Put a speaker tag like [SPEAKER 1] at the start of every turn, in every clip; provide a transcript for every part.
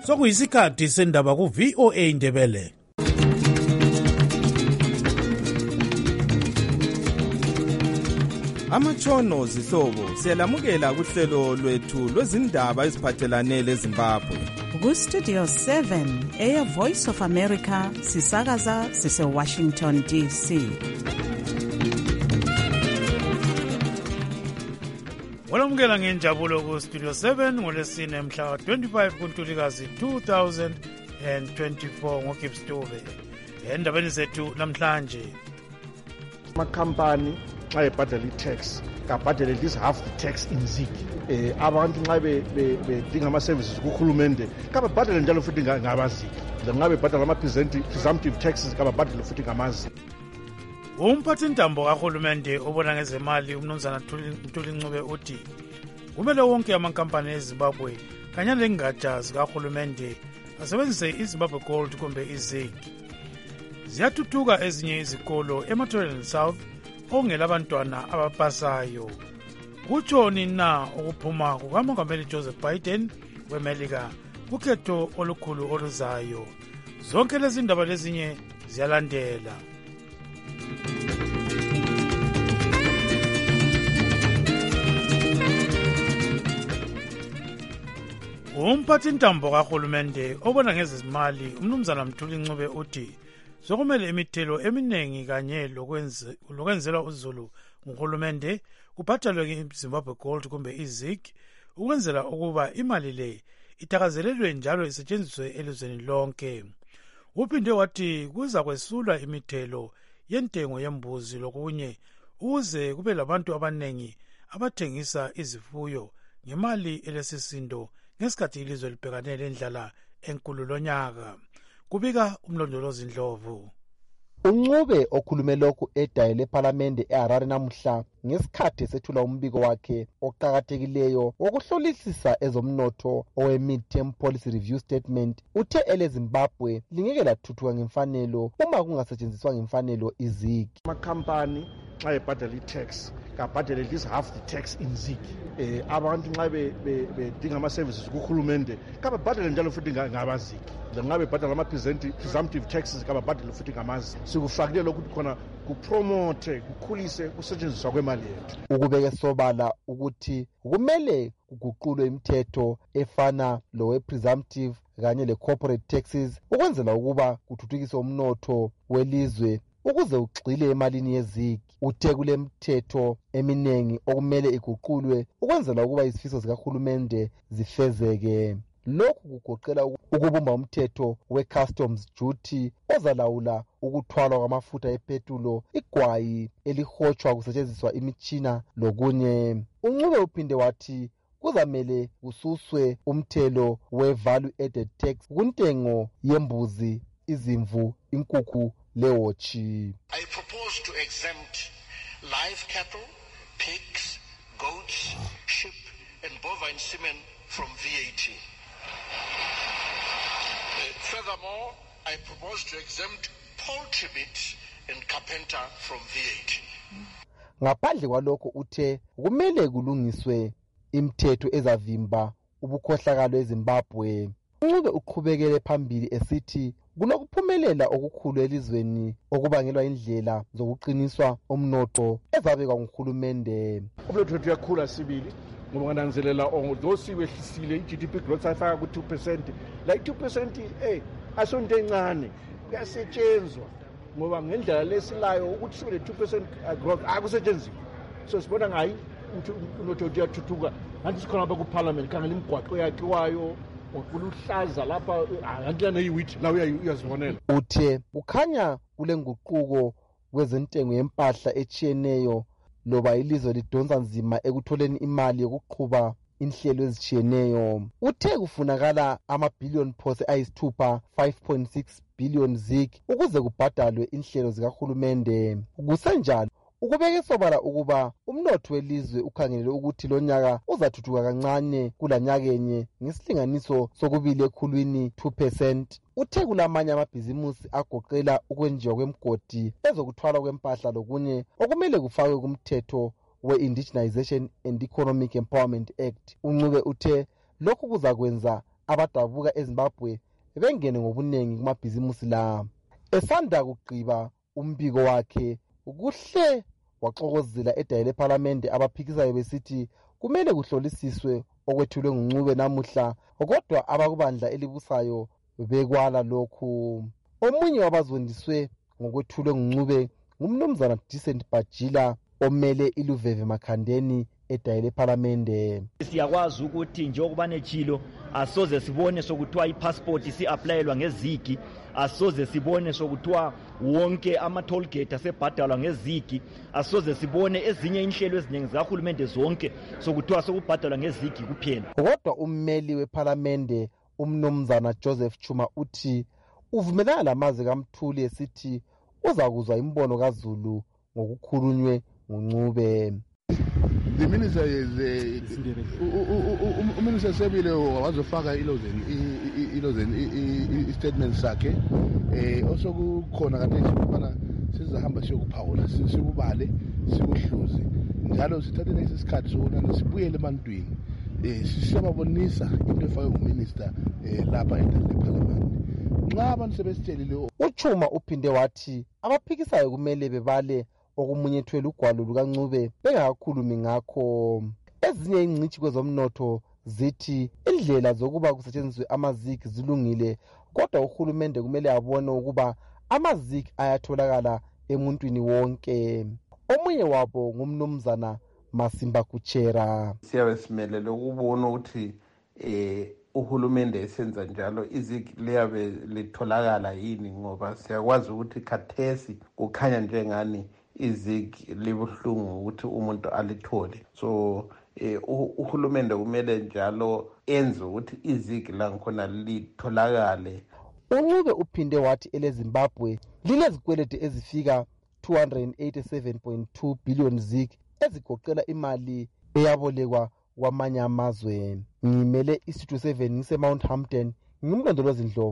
[SPEAKER 1] Sokuyisikhathi sendaba ku VOA Indebele.
[SPEAKER 2] Amatshono zihlobo siyalamukela kuhlelo lwethu lwezindaba eziphathelane leZimbabwe.
[SPEAKER 3] Ku Studio 7 Air Voice of America sisakaza sise Washington DC.
[SPEAKER 1] Walamukela ngenjabulo ku Studio 7 ngolesine mhla 25 kuNtulikazi 2024 ngoGibbs Dube. Endabeni zethu namhlanje,
[SPEAKER 4] amakhampani xa ebhadala i-tax kabhadele at least half the tax in Zig. Abantu nxa bedinga ama-services kuhulumende kababhadele njalo futhi ngabazig. Nxa bebhadala ama-presumptive taxes kababhadele futhi ngamazi.
[SPEAKER 1] umphathintambo kahulumende obona ngezemali umnumzana Mthuli-Ncube uthi kumele wonke amankampani eZimbabwe kanye lengatsha zikahulumende asebenzise iZimbabwe Gold kumbe iZig. Ziyathuthuka ezinye izikolo eMathorel South okungela abantwana abapasayo. Kutshoni na ukuphuma kukamongameli Joseph Biden weMelika kukhetho olukhulu oluzayo? Zonke lezi ndaba lezinye ziyalandela. Umphathintambo kahulumende obona ngezimali umnumzana Mthuli-Ncube uthi sokumele imithelo eminingi kanye lokwenzelwa uzulu nguhulumende kubhadalwe iZimbabwe Gold kumbe iZig ukwenzela ukuba imali le itakazelelwe njalo isetshenziswe elizweni lonke. Uphinde wathi kuza kwesulwa imithelo yentengo yembuzi lokunye ukuze kube labantu abanengi abathengisa izifuyo ngemali elesisindo ngesikhathi ilizwe libhekane lendlala enkulu lonyaka. Kubika umlondolozi Ndlovu.
[SPEAKER 5] uNcube okhulume lokhu edayile ePhalamende eHarare namuhla ngesikhathi esethula umbiko wakhe oqhakathekileyo wokuhlolisisa ezomnotho owe-Mid-Term Policy Review Statement. Uthe eleZimbabwe lingeke lathuthuka ngemfanelo uma kungasetshenziswa ngemfanelo iZig.
[SPEAKER 4] Amakhampani xa ebhadala i-tax kabhadele at least half the tax in Zig. Abantu nxa bedinga ama-services kuhulumende kababhadele njalo futhi ngabazig. Nxa bebhadala ama-presumptive taxes kababhadele futhi ngamazi. Sikufakile ukuthi khona kupromote kukhulise kusetshenziswa kwemali yethu.
[SPEAKER 5] Ukubeke sobala ukuthi kumele kuguqulwe imithetho efana lowe-presumptive kanye le-corporate taxes ukwenzela ukuba kuthuthukiswe umnotho welizwe ukuze ugxile emalini yeZig. Uthe kule mithetho eminengi okumele iguqulwe ukwenzela ukuba izifiso zikahulumende zifezeke. Lokhu kugoqela ukubumba umthetho we-customs duty ozalawula ukuthwalwa kwamafutha epetulo, igwayi elihotshwa kusetshenziswa imitshina lokunye. uNcube uphinde wathi kuzamele kususwe umthelo we-value added tax kuntengo yembuzi, izimvu, inkukhu lewotshi.
[SPEAKER 6] I propose to exempt live cattle, pigs, goats, sheep and bovine semen from VAT. Furthermore, I propose to exempt poultry meat and carpenter from VAT.
[SPEAKER 5] Ngaphandle kwalokho uthe kumele kulungiswe imithetho ezavimba ubukhohlakalo eZimbabwe. uNcube uqhubekele phambili esithi kunokuphumelela okukhulu elizweni okubangelwa indlela zokuqiniswa umnotho ezabekwa nguhulumende.
[SPEAKER 4] Umnotho wethu uyakhula sibili ngoba ngananzelela ngosiwehlisile i-GDP growth ayifaka ku-2%. Like 2% asonto encane kuyasetshenzwa ngoba ngendlela lesilayo ukuthi sibe le-2% growth akusetshenziswa. So sibona ngayi umnotho wethu uyathuthuka. Kanti sikhona lapha kuParliament khangela imigwaqo yakhiwayo ukuluhlaza lapha angiyana yiwit la uyazibonela.
[SPEAKER 5] Uthe kukhanya kule nguquko kwezentengo yempahla echiyeneyo loba ilizwe lidonsa nzima ekutholeni imali yokuqhuba inhlelo ezitshiyeneyo. Uthe kufunakala amabhiliyoni phose ayisithupha 5.6 billion Zig ukuze kubhadalwe inhlelo zikahulumende. Kusenjalo ukubeke sobala ukuba umnotho welizwe ukhangelele ukuthi lonyaka uzathuthuka kancane kulanyakenye ngesilinganiso sokubili ekhulwini 2%. Uthe kulamanye amabhizimusi agoqela ukwenziwa kwemgodi ezokuthwala kwempahla lokunye okumele kufakwe kumthetho we-Indigenization and Economic Empowerment Act. uNcube uthe lokhu kuzakwenza abadabuka eZimbabwe bengene ngobuningi kumabhizimusi la. Esanda kugqiba umbiko wakhe kuhle waxokozela edaya lePhalamende abaphikisayo besithi kumele kuhlolisiswe okwethulwe nguNcube namuhla, kodwa abakubandla elibusayo bekwala lokhu. Omunye wabazondiswe ngokwethulwe nguNcube ngumnumzana Decent Bajila omele iLuveve Makhandeni edaya lePhalamende.
[SPEAKER 7] Siyakwazi ukuthi njengoba nechilo asoze sibone sokuthiwa ipassport isi-aplayelwa ngezigi, asoze sibone sokuthiwa wonke ama-toll gate asebhadalwa ngezigi, asoze sibone ezinye inhlelo eziningi zikahulumende zonke sokuthiwa sokubhadalwa ngezigi kuphela.
[SPEAKER 5] Kodwa ummeli wePhalamende umnumzana Joseph Chuma uthi uvumelana lamazwi kaMthuli esithi uzakuzwa imbono kaZulu ngokukhulunywe nguNcube.
[SPEAKER 8] The minister is uMinister Sebile wazofaka ilozeni statement sakhe osokukhona kade sibana sizahamba siyokuphawula sikubale sikuhluze njalo sithathe nesikhathi sokunana sibuyele ebantwini sisiyababonisa into efakwe nguminister lapha eParliament. Nxa abantu sebesitshelile
[SPEAKER 5] uChuma uphinde wathi abaphikisayo kumele bebale okumunyethwela ugwalo lukaNcube bengakakhulumi ngakho. Ezinye ingcitshi kwezomnotho zithi indlela zokuba kusetshenziswe amazigi zilungile, kodwa uhulumende kumele abone ukuba amazigi ayatholakala emuntwini wonke. Omunye wabo ngumnumzana Masimba Kuchera.
[SPEAKER 9] Siyabe simelele ukubona ukuthi uhulumende esenza njalo izigi liyabe litholakala yini, ngoba siyakwazi ukuthi khathesi kukhanya njengani izigi libuhlungu ukuthi umuntu alithole. So uhulumende kumele njalo enze ukuthi izigi langikhona litholakale.
[SPEAKER 5] uNcube uphinde wathi eleZimbabwe linezikweleti ezifika 287.2 billion zig ezigoqela imali eyabolekwa kwamanye amazwe. Ngimele iStudio 7 ngiseMount Hampton, ngimlondolozi Ndlovu.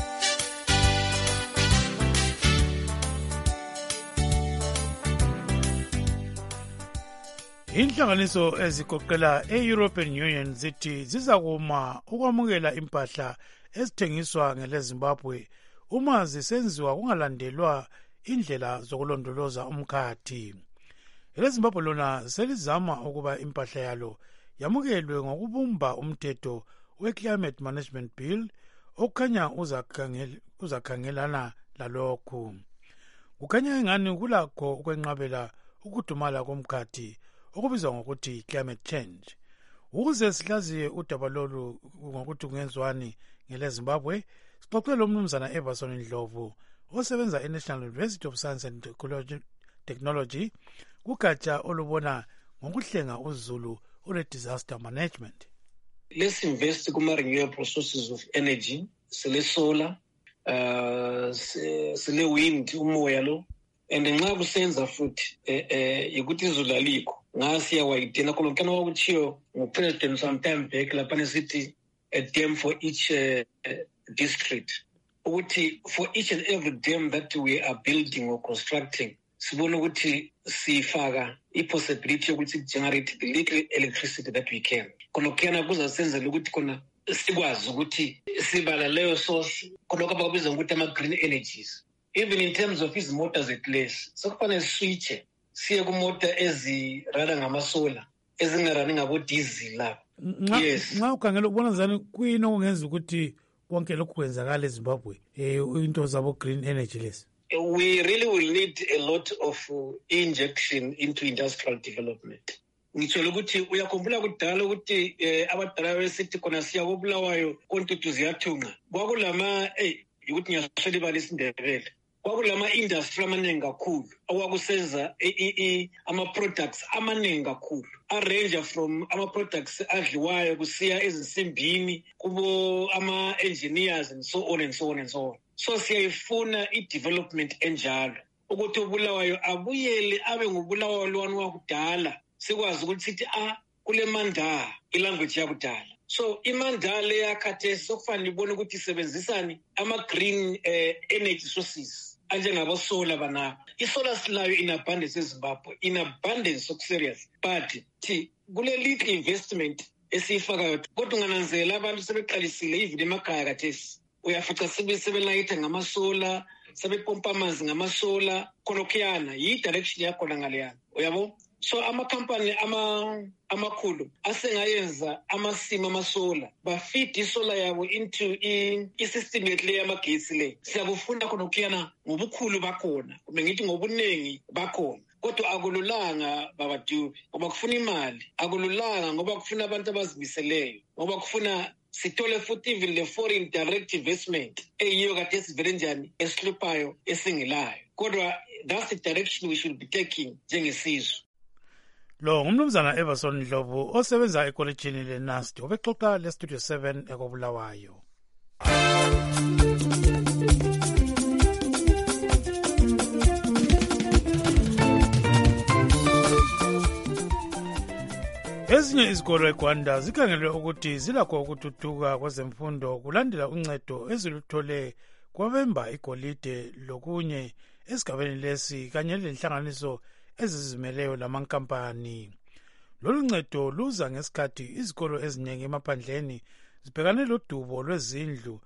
[SPEAKER 1] Inhlanganiso ezigoqela e-European Union zithi zizakuma ukwamukela impahla ezithengiswa ngeleZimbabwe uma zisenziwa kungalandelwa indlela zokulondoloza umkhathi. EleZimbabwe lona selizama ukuba impahla yalo yamukelwe ngokubumba umthetho we-Climate Management Bill okukhanya uzakhangelana lalokhu. Kukhanya engani kulakho ukwenqabela ukudumala komkhathi okubizwa ngokuthi climate change. Ukuze sihlaziye udaba lolu ngokuthi kungenziwani ngeleZimbabwe, sixoxele umnumzana Everson Ndlovu osebenza eNational University of Science and Technology kugatsha olubona ngokuhlenga uZulu disaster management.
[SPEAKER 10] Let's invest kuma-renewable sources of energy, sile solar, sile wind, umoya lo, and nxa kusenza futhi ukuthi izulu alikho ngasiya wayidena kolokana wakuchiyo ngupresident sometime back lapha nesithi a dam for each district, ukuthi for each and every dam that we are building or constructing sibona ukuthi sifaka i-possibility yokuthi generate the little electricity that we can. Kolokana kuzasenzela ukuthi khona sikwazi ukuthi sibala leyo source kolokho abakubiza ngokuthi ama-green energies. Even in terms of his motors at least, sekufanele switche siye kumota ezirana ngamasola ezingarani ngabo-diesel lapho. Yes.
[SPEAKER 1] Nxa ukhangela ukubona zani kuyini okungenza ukuthi konke lokhu kwenzakala eZimbabwe into zabo-green energy lesi?
[SPEAKER 10] We really will need a lot of injection into industrial development. Ngitshela ukuthi uyakhumbula kudala ukuthi abadala besithi khona siya koBulawayo kontuthu ziyathunga. Kwakulama ukuthi ngiyaswela ibali isiNdebele. Kwakulama-industry amaningi kakhulu okwakusenza ama-products amaningi kakhulu arange from ama-products adliwayo kusiya ezinsimbini kubo ama-engineers and so on and so on and so on. So siyayifuna i-development enjalo ukuthi uBulawayo abuyele abe nguBulawayo lwani wakudala sikwazi ukuthi sithi kule Manda ilanguage yakudala. So imandala yakhathesi sokufanele ibone ukuthi isebenzisani ama-green energy sources anjengabosola banabo. Isolar silayo in abundance eZimbabwe, in abundance of serious, but kule little investment esiyifakayo kodwa ungananzela abantu sebeqalisile even emakhaya kathesi uyafica sebelayitha ngamasola sebepompa amanzi ngamasola khonokuyana yi-direction yakhona ngaleyana uyabo. So amakhampani amakhulu asengayenza amasimo amasola bafeed isola yabo into i-system yethu le yamagesi le. Siyakufunda khonokuyana ngobukhulu bakhona kumbe ngithi ngobuningi bakhona. Kodwa akululanga babadube ngoba kufuna imali, akululanga ngoba kufuna abantu abazimiseleyo, ngoba kufuna sithole futhi even le foreign direct investment eyiyo kade esivele njani esihluphayo esingelayo. Kodwa that's the direction we should be taking njengesizwe.
[SPEAKER 1] Lo ngumnumzana Everson Ndlovu osebenza ekolejini leNAST obexoxa leStudio 7 ekobulawayo. Ezinye izikolo eGwanda zikhangelwe ukuthi zilakho ukuthuthukwa kwezemfundo kulandela uncedo eziluthole kwabemba igolide lokunye esigabeni lesi kanye lenhlanganiso ezizimeleyo lamankampani. Lolu ncedo luza ngesikhathi izikolo eziningi emaphandleni zibhekane lodubo lwezindlu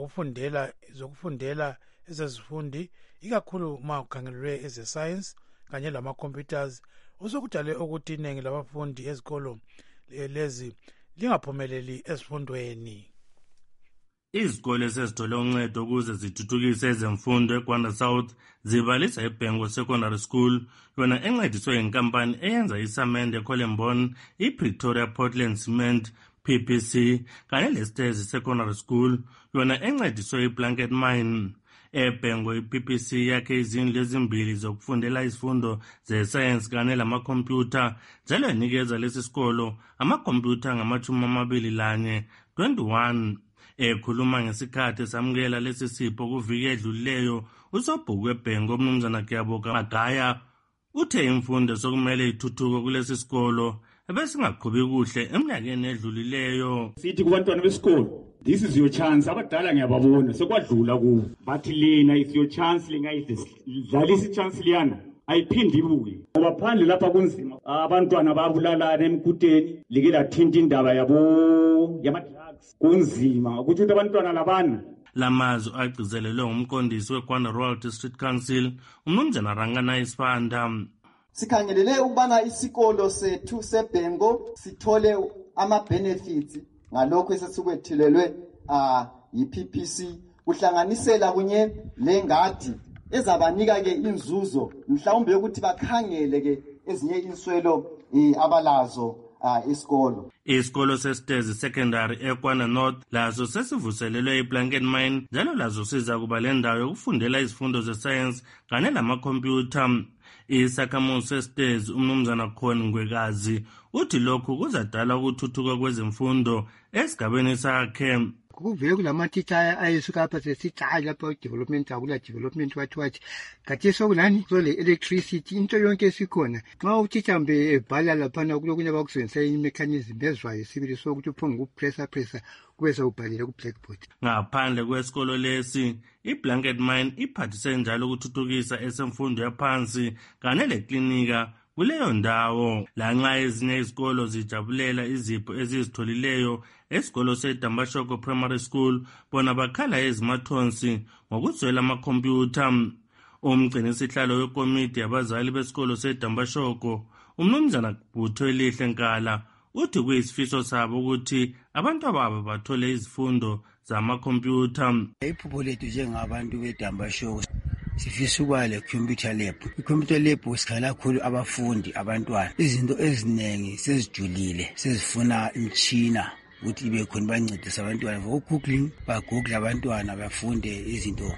[SPEAKER 1] zokufundela ezezifundi ikakhulu uma kukhangelwe ezesayensi kanye lama-computers osokudale ukuthi iningi labafundi ezikolo lezi lingaphumeleli ezifundweni.
[SPEAKER 11] Izikole sezithole uncedo ukuze zithuthukise ezemfundo eGwanda South zibalisa iBhengo Secondary School yona encediswe yinkampani eyenza isamende eColembon, iPretoria Portland Cement PPC kanye leStezi Secondary School yona encediswe iBlanket Mine. eBhengo iPPC yakhe izindlu ezimbili zokufundela izifundo zesayensi kanye lamakhompyutha njalo inikeza lesi sikolo amakhompyutha ngama-21 ekhuluma ngesikhathi samukela lesi sipho kuviki edlulileyo usobhuku weBhengo umnumzana Kiyaboka Magaya uthe imfundo sokumele ithuthuke kulesi sikolo ebesingaqhubi kuhle eminyakeni edlulileyo.
[SPEAKER 12] Sithi kubantwana besikolo, this is your chance. Abadala ngiyababona sekwadlula kubo, bathi lena is your chance, lingayidlalisa ichance liyana ayiphindi ibuye ngoba phandle lapha kunzima. Abantwana babulalana emkuteni like lathinta indaba yama-drugs kunzima ukuthi abantwana labana.
[SPEAKER 11] Lamazwi agcizelelwe ngumqondisi weGwanda Rural District Council umnumzana Rangana Isipanda.
[SPEAKER 13] Sikhangelele ukubana isikolo sethu seBhengo sithole ama-benefits ngalokho esesikwethilelwe yi-PPC uhlanganisela kunye lengadi ezabanika ke inzuzo mhlawumbe ukuthi bakhangele ke ezinye inswelo abalazo isikolo.
[SPEAKER 11] Isikolo seStezi Secondary eGwanda North lazo sesivuselelwe iBlanket Mine njalo lazo siza kuba lendawo yokufundela izifundo zesayensi kanye lamakhompyutha. Isakhamuzi seStezi umnumzana Khona Ngwekazi uthi lokhu kuzadala ukuthuthuka kwezemfundo esigabeni sakhe.
[SPEAKER 14] Kuvele kulamatitsha ayesuka apha sesithi hayi lapha development akula development wathi kathi sokulani sole electricity into yonke esikhona xa utitsha mbe ebhala laphana kulokunye bakusebenzisa imechanism ezwayo sibili sokuthi uphonga ukupressa kube sewubhalile ku-blackboard.
[SPEAKER 11] Ngaphandle kwesikolo lesi iBlanket Mine iphathise njalo ukuthuthukisa esemfundo yaphansi kanye leklinika kuleyo ndawo. Lanxa ezinye izikolo zijabulela izipho ezizitholileyo esikolo seDambashoko Primary School bona bakhala ezimathonsi ngokuzwela amakhompyutha. Umgcinisihlalo wekomiti yabazali besikolo seDambashoko umnumzana Butho Elihle Nkala uthi kuyisifiso sabo ukuthi abantu ababo bathole izifundo zamakhompyutha.
[SPEAKER 15] Iphupho lethu njengabantu beDambashoko sifisa ukuba le-computer lab. I-computer lab sikhala kakhulu abafundi abantwana. Izinto eziningi sezijulile sezifuna imtshina ukuthi ibe khona bancedisa abantwana for googling, bagoogle abantwana bafunde izinto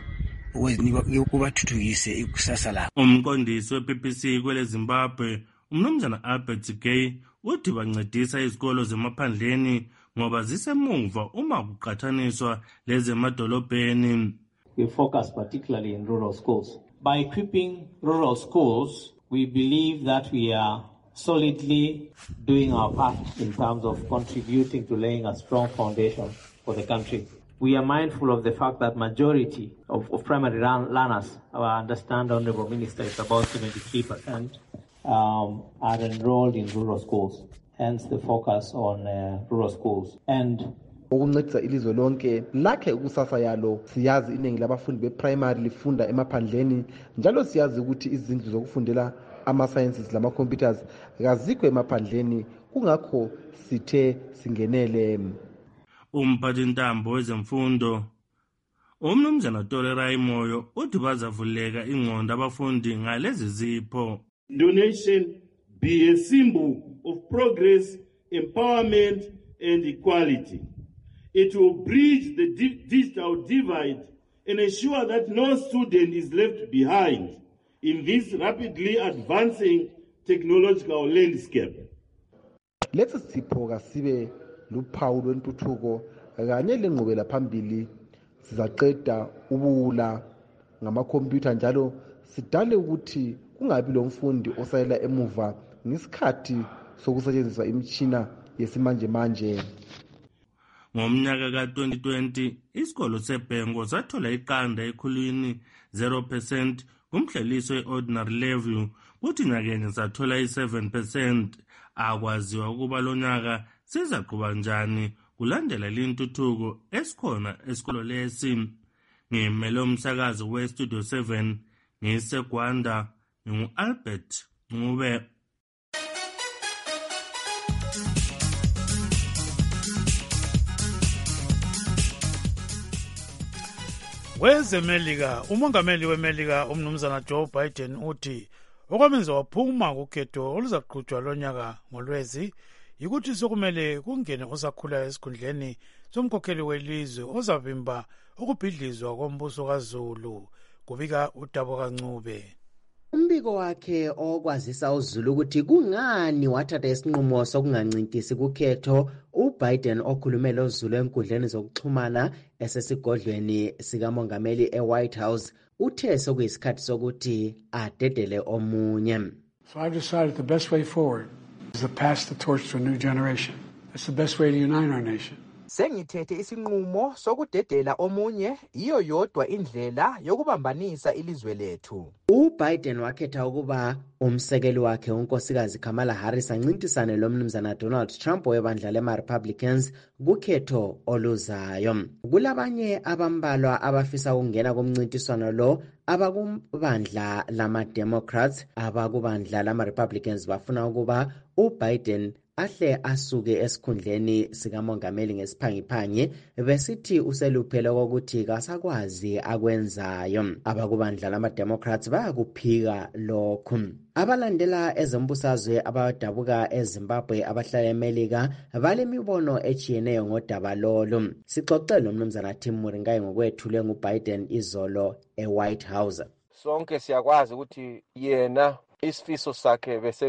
[SPEAKER 15] ukubathuthukise ikusasa labo.
[SPEAKER 11] Umqondisi wePPC kwele Zimbabwe umnumzana Albert Gay uthi bancedisa izikolo zemaphandleni ngoba zisemuva uma kuqhathaniswa lezemadolobheni.
[SPEAKER 16] We focus particularly in rural schools. By equipping rural schools, we believe that we are solidly doing our part in terms of contributing to laying a strong foundation for the country. We are mindful of the fact that majority of primary learners, I understand, Honorable Minister, is about 73%, are enrolled in rural schools. hence the focus on rural schools. And
[SPEAKER 5] ukuncedisa ilizwe lonke lakhe ukusasa yalo. Siyazi iningi labafundi be-primary lifunda emaphandleni, njalo siyazi ukuthi izindlu zokufundela ama-sciences lama-computers kazikho emaphandleni, kungakho sithe singenele.
[SPEAKER 11] Umphathintambo wezemfundo uMnumzana Tolera Imoyo uthi bazavuleka ingqondo abafundi ngalezi zipho.
[SPEAKER 17] Donation be a symbol of progress, empowerment and equality. It will bridge the digital divide and ensure that no student is left behind in this rapidly advancing technological landscape.
[SPEAKER 5] Lesi sipho kasibe luphawu lwentuthuko kanye lenqubela phambili. Sizaqeda ubuwula ngamakhompyutha njalo sidale ukuthi kungabi lo mfundi osalela emuva ngesikhathi sokusetshenziswa imitshina yesimanje manje.
[SPEAKER 11] Ngomnyaka ka-2020 isikolo seBhengo sathola iqanda ekhulwini 0% kumhleliso we-ordinary level, kuthi nyakenye sathola i-7%. Akwaziwa ukuba lo nyaka sizaquba njani kulandela lintuthuko esikhona esikolo lesi. Ngimele umsakazo we-Studio 7 ngiseGwanda, ngingu-Albert Ncube.
[SPEAKER 1] Wezemelika, umongameli weMelika umnumzana Joe Biden uthi okwamenza waphuma kukhetho oluzaqhutshwa lonyaka ngoLwezi yikuthi sokumele kungene osakhula esikhundleni somkhokheli welizwe ozavimba ukubhidlizwa kombuso kaZulu. Kubika uDabo kaNcube.
[SPEAKER 18] Umbiko wakhe okwazisa uZulu ukuthi kungani wathatha isinqumo sokungancintisi kukhetho, uBiden okhulumele uZulu enkundleni zokuxhumana esesigodlweni sikamongameli eWhite House uthe sokuyisikhathi sokuthi adedele omunye.
[SPEAKER 19] So I've decided the best way forward is to pass the torch to a new generation. That's the best way to unite our nation.
[SPEAKER 20] Sengithethe isinqumo sokudedela omunye, iyo yodwa indlela yokubambanisa ilizwe lethu.
[SPEAKER 18] uBiden wakhetha ukuba umsekeli wakhe unkosikazi Kamala Harris ancintisane lomnumzana Donald Trump webandla lema-Republicans kukhetho oluzayo. Kulabanye abambalwa abafisa ukungena kumncintiswano lo, abakubandla lama-Democrats, abakubandla lama-Republicans bafuna ukuba uBiden ahle asuke esikhundleni sikamongameli ngesiphangiphangi, besithi useluphele kokuthi kasakwazi akwenzayo. Abakubandla lama-Democrats bayakuphika lokhu. Abalandela ezembusazwe abadabuka eZimbabwe abahlala eMelika balemibono echiyeneyo ngodaba lolu. Sixoxele nomnumzana Tim Muringayi ngokwethulwe nguBiden izolo eWhite House.
[SPEAKER 21] Sonke siyakwazi ukuthi yena isifiso sakhe bese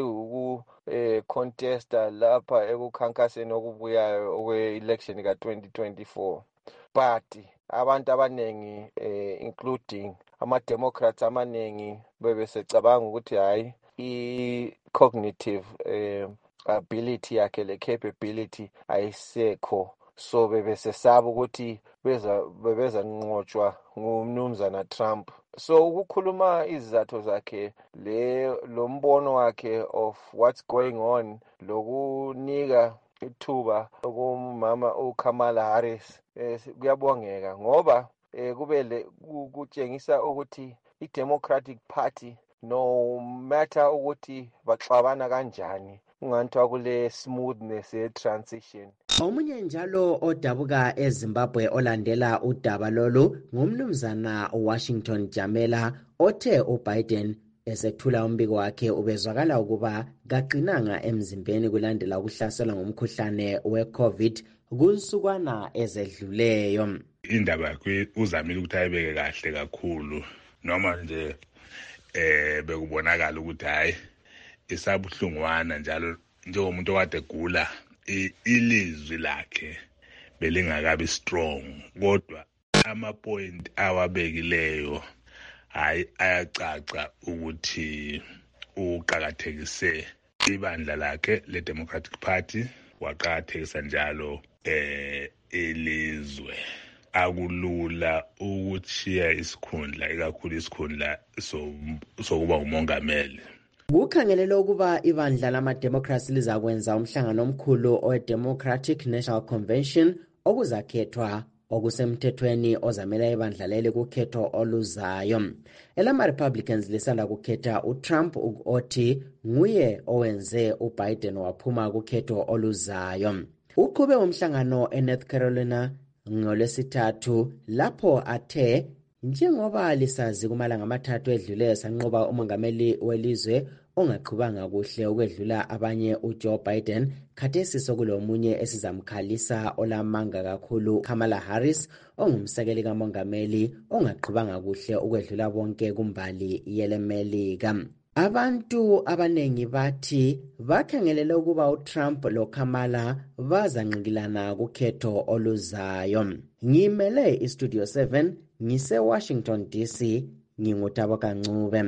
[SPEAKER 21] contesta lapha ekukhankaseni okubuyayo okwe-election ka-2024, but abantu abanengi including ama-Democrats amaningi bebesecabanga ukuthi hayi i-cognitive ability yakhe le-capability ayisekho, so bebesesaba ukuthi bebezanqotshwa ngumnumzana Trump. So ukukhuluma izizathu zakhe lo mbono wakhe of what's going on, lokunika ithuba kumama uKamala Harris kuyabongeka ngoba kubele kutshengisa ukuthi i-Democratic Party no matter ukuthi baxabana kanjani unganthwa kule smoothness ye-transition.
[SPEAKER 18] Omunye njalo odabuka eZimbabwe olandela udaba lolu ngumnumzana Washington Jamela othe uBiden esethula umbiko wakhe ubezwakala ukuba kaqinanga emzimbeni kulandela ukuhlaselwa ngumkhuhlane we-COVID kunsukwana ezedluleyo.
[SPEAKER 22] Indaba yakhe uzamile ukuthi ayibeke kahle kakhulu, noma nje bekubonakala ukuthi hayi isabuhlungwana njalo njengomuntu okade gula ilizwi lakhe belingakabi strong, kodwa ama-point awabekileyo hayi ayacaca ukuthi uqakathekise ibandla lakhe le-Democratic Party, waqakathekisa njalo ilizwe. Akulula ukuthiya isikhundla, ikakhulu isikhundla sokuba umongameli,
[SPEAKER 18] Kukhangelelwe ukuba ibandla lama-democracy lizakwenza umhlangano omkhulu owe-Democratic National Convention okuzakhethwa okusemthethweni ozamela ibandla leli kukhetho oluzayo. Elama-Republicans lisanda kukhetha uTrump othi nguye owenze uBiden waphuma kukhetho oluzayo. Uqhube umhlangano eNorth Carolina ngolwesithathu lapho athe njengoba lisazi kumalanga amathathu edlule sanqoba umongameli welizwe ongaqhubanga kuhle ukwedlula abanye uJoe Biden, khathesi sokulomunye esizamkhalisa olamanga kakhulu Kamala Harris ongumsekeli kamongameli ongaqhubanga kuhle ukwedlula bonke kumbali yele Melika. Abantu abanengi bathi bakhangelele ukuba uTrump loKamala bazanqikilana kukhetho oluzayo. Ngimele iStudio 7 ngise Washington DC, ngingutabo Kancube.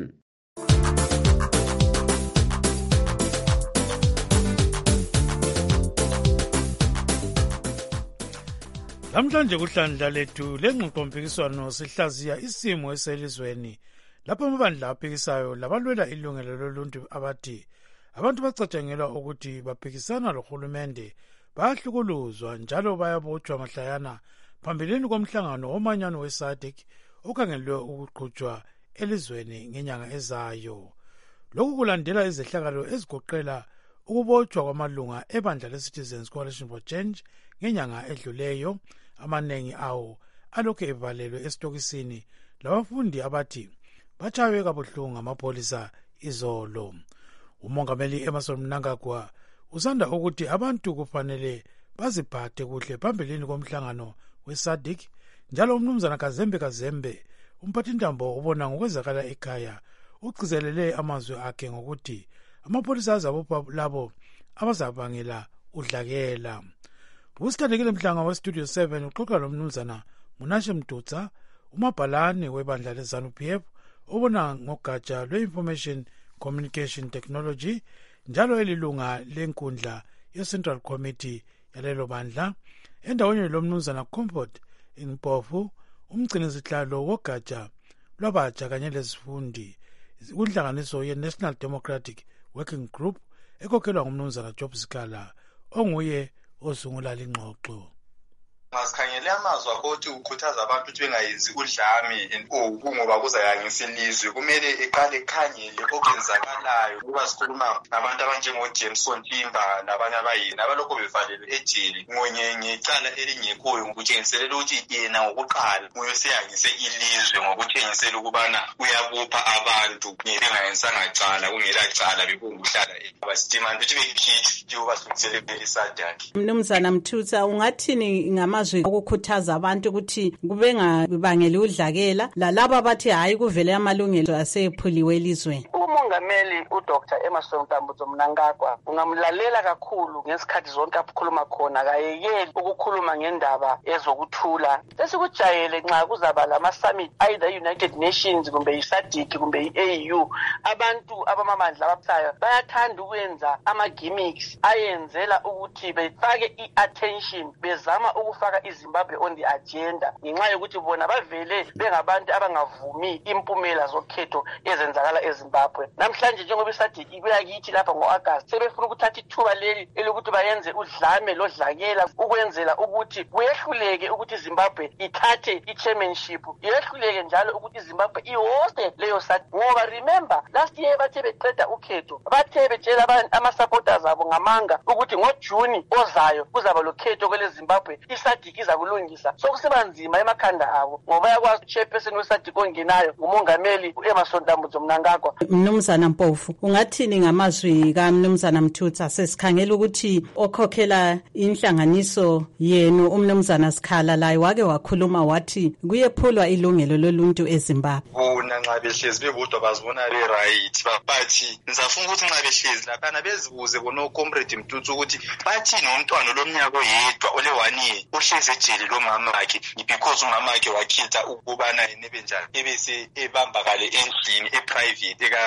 [SPEAKER 1] Namhlanje kuhlandla lethu lengxoxompikiswano sihlaziya isimo eselizweni lapho amabandla aphikisayo labalwela ilungelo loluntu abathi abantu bacatshangelwa ukuthi baphikisana lohulumende bayahlukuluzwa njalo bayabotshwa mahlayana phambilini komhlangano womanyano weSADC okhangelwe ukuqhutshwa elizweni ngenyanga ezayo. Lokhu kulandela izehlakalo ezigoqela ukubotshwa kwamalunga ebandla leCitizens Coalition for Change ngenyanga edluleyo, amanengi awo alokhu evalelwe esitokisini labafundi abathi batshaywe kabuhlungu amapholisa izolo. Umongameli Emmerson Mnangagwa usanda ukuthi abantu kufanele baziphathe kuhle phambilini komhlangano weSADC, njalo umnumzana Kazembe umphathintambo ubona ngokwezakala ekhaya ugcizelele amazwi akhe ngokuthi amapholisa azabopha labo abazabangela udlakela. Busithandekile Mhlanga weStudio 7 uxoxa lomnumzana Munashe Mdutsa, umabhalane webandla leZANU-PF obona ngogatsha lwe-Information Communication Technology njalo elilunga lenkundla ye-Central Committee yalelo bandla, endaweni lomnumzana Comfort Mpofu, umgcinisihlalo wogatsha lwabatsha kanye lezifundi kunhlanganiso ye-National Democratic Working Group ekhokhelwa ngumnumzana Job Sikala onguye osungula lengxoxo.
[SPEAKER 2] Masikhangele amazwi akho ukuthi ukhuthaza abantu ukuthi bengayenzi udlame ngoba kuzayangisa ilizwe, kumele eqale ekhangele okwenzakalayo ukuba sikhuluma nabantu abanjengoJameson Timba nabanye abayini abalokho bevalelwe ejele ngecala elingekhoyo ngokutshengisela ukuthi yena ngokuqala uyoseyangise ilizwe ngokutshengisela ukubana uyabopha abantu ngebengayenzanga cala kungela cala bekunguhlala abasitimani ukuthi bekhithe njengoba sikusele belisADC.
[SPEAKER 3] Mnumzana Mthutsa, ungathini ngamazwi ukukhuthaza abantu ukuthi kubengabangeli udlakela lalabo abathi hayi kuvele amalungelo asephuliwe elizweni?
[SPEAKER 23] Umongameli uDr. Emmerson Mnangagwa ungamlalela kakhulu ngesikhathi zonke akhuluma khona, kayekeli ukukhuluma ngendaba ezokuthula. Sesikujayele nxa kuzaba lama-summit either United Nations kumbe iSADC kumbe i-AU, abantu abamamandla abaphayo bayathanda ukwenza ama-gimmicks ayenzela ukuthi befake i-attention, bezama ukufaka iZimbabwe on the agenda ngenxa yokuthi bona bavele bengabantu abangavumi impumela zokhetho ezenzakala eZimbabwe. Namhlanje njengoba iSADC ibuya kithi lapha ngo-August, sebefuna ukuthatha ithuba leli elokuthi bayenze udlame lodlakela ukwenzela ukuthi kuyehluleke ukuthi iZimbabwe ithathe i-chairmanship, yehluleke njalo ukuthi iZimbabwe ihoste leyo SADC. Ngoba remember last year bathe beqeda ukhetho bathe betshela ama-supporters abo ngamanga ukuthi ngoJuni ozayo kuzaba lokhetho kwele Zimbabwe iSADC iza kulungisa. Sokusiba nzima emakhanda abo ngoba yakwazi uchairperson weSADC ongenayo ngumongameli uEmmerson Mnangagwa.
[SPEAKER 3] Mnumzana Mpofu, ungathini ngamazwi kaMnumzana Mthutsa sesikhangela ukuthi okhokhela inhlanganiso yenu umnumzana Sikhala laye wake wakhuluma wathi kuyephulwa ilungelo loluntu eZimbabwe?
[SPEAKER 2] Bona nxa behlezi bebodwa bazibona be-right, bathi ngizafuna ukuthi nxa behlezi laphana bezibuze bona uComrade Mthutsa ukuthi bathi nomntwana lomnyaka oyedwa ole-1 year ohlezi ejele lomama wakhe because umama wakhe wakhitha ukubana yena benjani ebese ebambakale endlini eprivate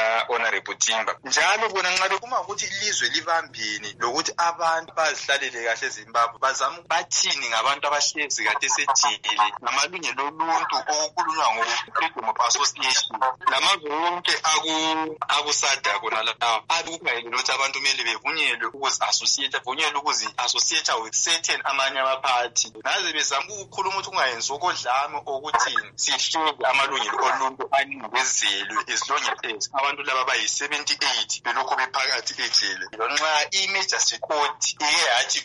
[SPEAKER 2] honorable Timba. Njalo bona nxa bekuma ukuthi ilizwe libambini lokuthi abantu bazihlalele kahle eZimbabwe bazama bathini ngabantu abahlezi kade sejele ngamalungelo oluntu okukhulunywa ngo-Freedom of Association lamazwe wonke akusada kona lawo akukungayelele ukuthi abantu kumele bevunyelwe ukuzi-associate with certain amanye amaphathi naze bezama ukukhuluma ukuthi kungayenzi okodlame okuthini sihleli amalungelo oluntu aninikezelwe as long as abantu laba bayi-78 belokhu bephakathi ejele nxa i-Majesty Court ike yathi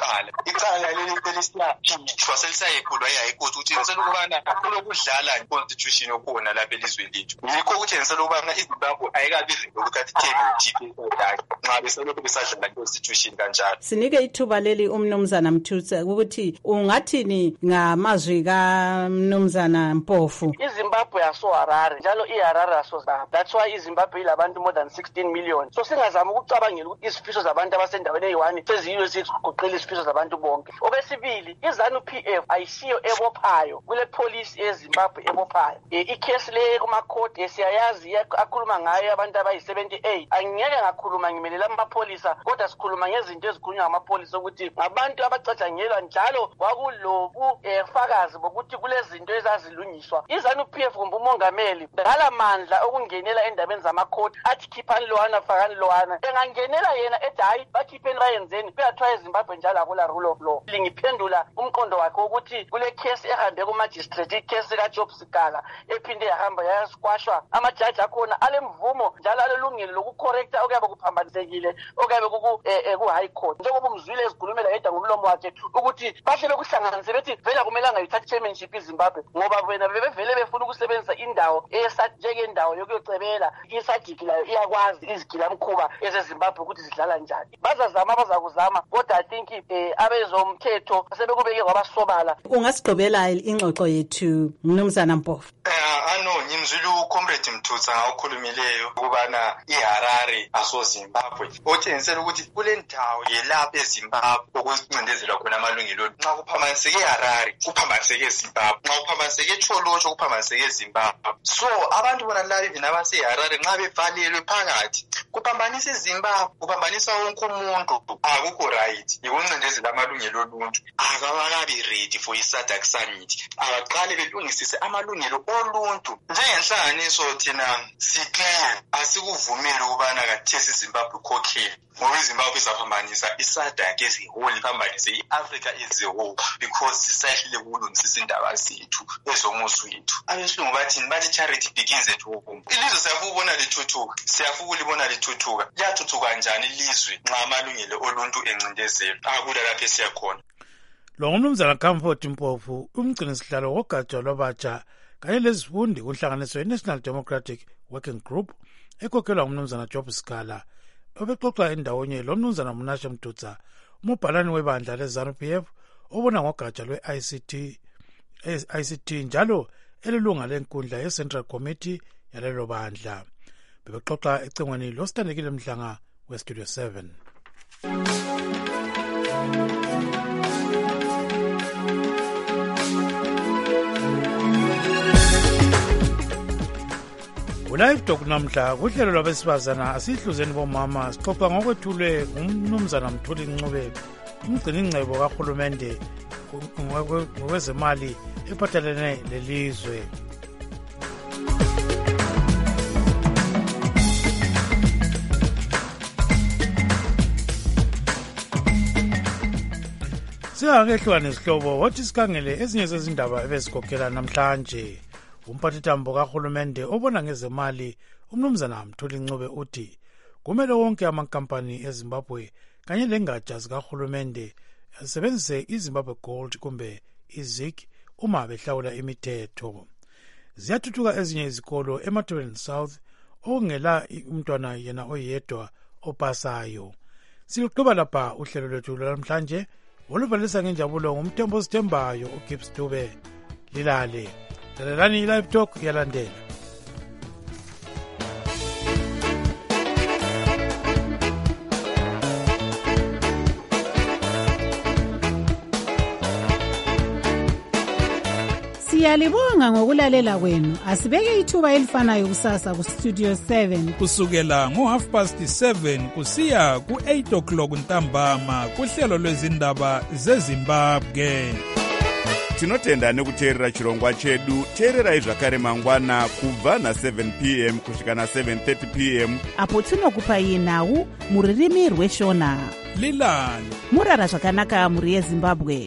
[SPEAKER 2] icala leli selisiyaphithwa selisayephulwa yi-High Court utshengisela ukubana kulokudlala i-constitution okhona lapha elizweni lethu yikho ukutshengisela ukubana iZimbabwe ayikabi ivele ukuthi athithenge nxa beselokhu besadlala i-constitution kanjalo.
[SPEAKER 3] Sinike ithuba leli umnumzana Mthutsa ukuthi ungathini ngamazwi kaMnumzana Mpofu.
[SPEAKER 23] iZimbabwe aso Harare njalo iHarare aso Zimbabwe. That's why iZimbabwe ilabantu more than 16 million. So singazama ukucabangela ukuthi izifiso zabantu abasendaweni eyi-1 seziyiyo ziguqela izifiso zabantu bonke. Okwesibili, iZANU-PF ayisiyo ebophayo kule police eZimbabwe ebophayo. Ikhesi le kuma-court siyayazi akhuluma ngayo abantu abayi-78. Angeke ngakhuluma ngimelela amapholisa kodwa sikhuluma ngezinto ezikhulunywa ngamapolisa ukuthi ngabantu abacatshangelwa njalo kwakulobufakazi bokuthi kulezinto ezazilungiswa. iZANU-PF kumbe umongameli ngala mandla okungenela endabeni zama-court athi khiphani lowana fakani lowana engangenela yena ethi hayi bakhipheni bayenzeni kuyathiwa eZimbabwe njalo akula rule of law. Lingiphendula umqondo wakhe ukuthi kule case ehambe kumagistrate icase kaJob Sikala ephinde yahamba yasquashwa amajaji akhona alemvumo njalo alelungelo lokucorrecta okuyabe kuphambanisekile okuyabe ku-High Court njengoba umzwile ezikhulumela yedwa ngomlomo wakhe ukuthi bahle bekuhlanganise bethi vele akumelanga yithathe chairmanship iZimbabwe ngoba wena bebevele befuna ukusebenzisa indawo njengendawo yokuyocebela isadiki layo iyakwazi izigilamkhuba ezeZimbabwe ukuthi zidlala njani. Bazazama bazakuzama kodwa I think abezomthetho sebekubeke kwabasobala.
[SPEAKER 3] Ungasigqibela ingxoxo yethu Mnumzana Mpofu.
[SPEAKER 2] Ngimzwile uComrade Mthutsa ngawukhulumileyo ukubana iHarare aso Zimbabwe otshengisela ukuthi kule ndawo yelapha eZimbabwe okucindezelwa khona amalungelo nxa kuphambaniseke iHarare kuphambaniseke eZimbabwe nxa kuphambaniseke eTsholotsho kuphambaniseke eZimbabwe. So abantu bona laba even abaseHarare nxa bevalelwe phakathi kuphambanisa iZimbabwe kuphambanisa wonke umuntu akukho right yikuncindezela amalungelo oluntu akabakabi ready for iSADC summit abaqale belungisise amalungelo oluntu njengenhlanganiso thina siclear asikuvumeli ukubana kathesi iZimbabwe ikhokhele ngoba iZimbabwe izaphambanisa iSADC as a whole iphambanise i-Africa as a whole because sisahlile ukulungisisa indaba zethu ezomuso wethu. Abesilungu bathini bathi charity begins at home. Ilizwe siyafuna ukubona lithuthuka siyafuna ukulibona lithuthuka liyathuthuka njani ilizwe nxa amalungelo oluntu encindezelwe akula lapho esiyakhona.
[SPEAKER 1] Lo ngumnumzana Comfort Mpofu umgcinisihlalo wogatsha lwabatsha kanye lezifundi kunhlanganiso ye-National Democratic Working Group ekhokhelwa ngumnumzana Job Sikala obexoxa endawonye lo mnumzana Mnashe Mthutsa umubhalani webandla leZANU-PF obona ngogatsha lwe-ICT njalo elilunga lenkundla ye-Central Committee yalelo bandla. Bebexoxa ecingweni loSithandekile Mhlanga weStudio 7. Live Talk namhla kuhlelo lwabesifazana asihluzeni bomama sixoxa ngokwethulwe ngumnumzana Mthuli Ncube umgcini ingcebo kahulumende ngokwezemali ephathelene lelizwe. Singakehlukana nesihlobo wathi sikhangele ezinye zezindaba ebezikhokhela namhlanje. Umphathitambo kahulumende obona ngezemali umnumzana Mthuli Ncube uthi kumele wonke amankampani eZimbabwe kanye lengatsha zikahulumende asebenzise iZimbabwe Gold kumbe iZIG uma behlawula imithetho. Ziyathuthuka ezinye izikolo eMatabeleland South okungela umntwana yena oyedwa opasayo. Siluqhuba lapha uhlelo lwethu lwamhlanje oluvalisa ngenjabulo ngumthembo sithembayo uGibbs Dube. Lilale lalelani iLive Talk yalandela.
[SPEAKER 4] Siyalibonga ngokulalela kwenu. Asibeke ithuba elifanayo kusasa ku Studio 7
[SPEAKER 6] kusukela ngo7:30 kusiya ku8 ntambama kuhlelo lwezindaba zeZimbabwe.
[SPEAKER 7] Tinotenda nekuteerera chirongwa chedu. Teererai zvakare mangwana kubva na7 p.m. kusvika na7:30 p.m.
[SPEAKER 24] apo tinokupai nhau muririmi rweshona.
[SPEAKER 6] Lilani
[SPEAKER 24] murara zvakanaka muri yeZimbabwe.